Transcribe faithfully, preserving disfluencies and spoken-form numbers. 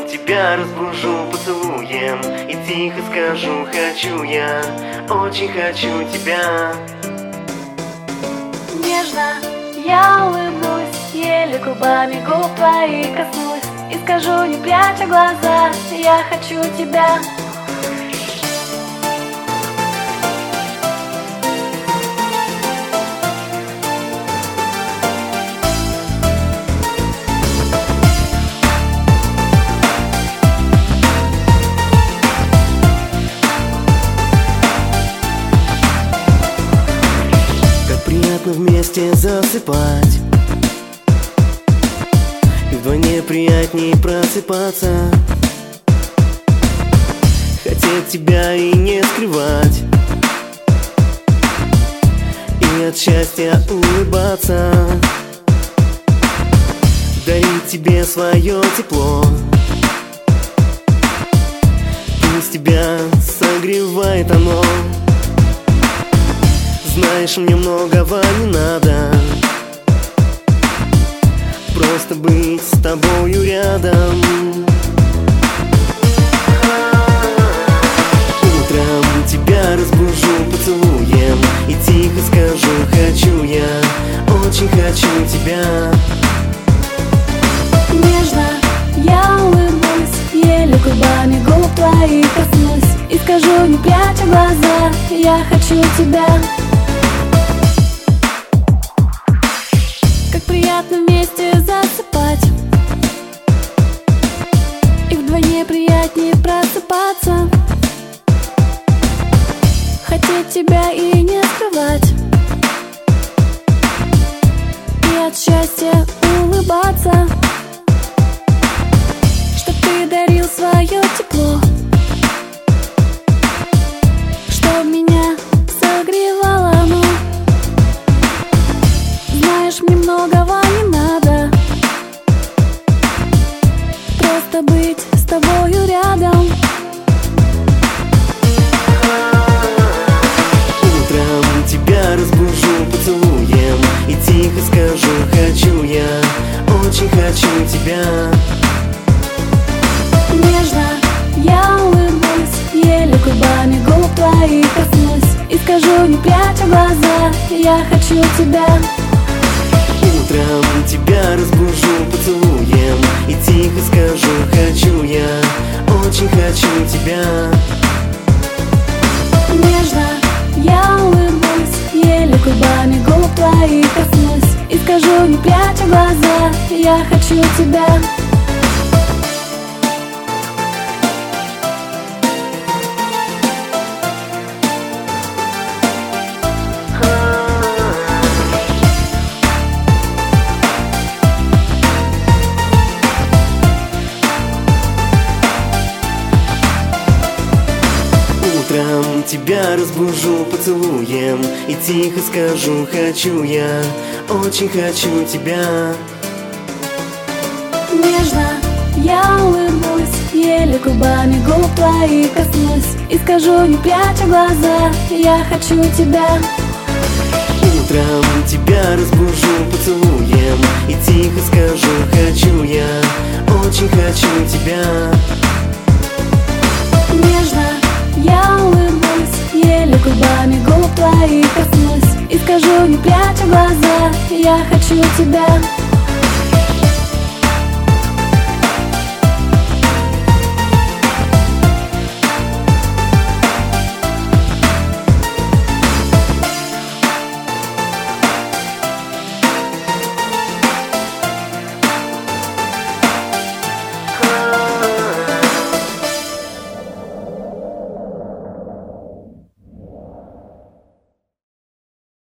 тебя разбужу поцелуем и тихо скажу: хочу я, очень хочу тебя. Нежно я улыбнусь, еле губами губ твоих коснусь и скажу, не пряча глаза: я хочу тебя. Приятно вместе засыпать, и вдвойне приятней просыпаться. Хотеть тебя и не скрывать, и от счастья улыбаться. Дарить тебе свое тепло, пусть тебя согревает оно. Знаешь, мне многого не надо, просто быть с тобою рядом. Утром тебя разбужу поцелуем и тихо скажу: хочу я, очень хочу тебя. Нежно я улыбнусь, еле губами губ твоих коснусь и скажу, не пряча глаза: я хочу тебя. Как приятно вместе засыпать, и вдвойне приятнее просыпаться. Хотеть тебя и не скрывать, и от счастья улыбаться. Чтоб ты дарил свое тепло, чтоб меня согревало оно. Знаешь, мне многого не надо, просто быть с тобою рядом. Утром тебя разбужу поцелуем и тихо скажу: хочу я, очень хочу тебя. Нежно я улыбнусь, еле губами губ твоих коснусь и скажу, не пряча глаза: я хочу тебя. Утром тебя разбужу поцелуем и тихо скажу: хочу я, очень хочу тебя. Нежно я улыбнусь, еле губами губ твоих коснусь и скажу, не пряча глаза: я хочу тебя. Утром тебя разбужу поцелуем и тихо скажу: хочу я, очень хочу тебя. Нежно я улыбнусь, еле губами губ твоих коснусь и скажу, не пряча глаза: я хочу тебя. Утром тебя разбужу поцелуем и тихо скажу: хочу я, очень хочу тебя. Нежно я улыбнусь, еле губами губ твоих коснусь и скажу, не пряча глаза: я хочу тебя.